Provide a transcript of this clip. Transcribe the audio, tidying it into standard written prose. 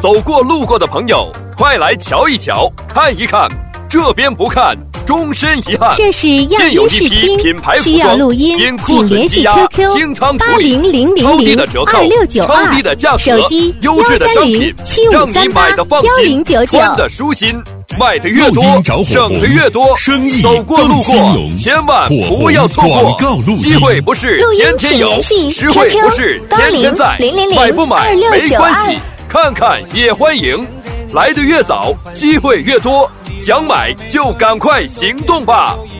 走过路过的朋友，快来瞧一瞧，看一看，这边不看，终身遗憾。 这是样音视听，需要录音，请联系 QQ 8000022692，手机13075381099。 宽的舒心，卖的越多，省的越多。 生意走过路过，千万不要错过。机会不是天天有，实惠不是天天在。买不买没关系，看看也欢迎。来的越早，机会越多，想买就赶快行动吧。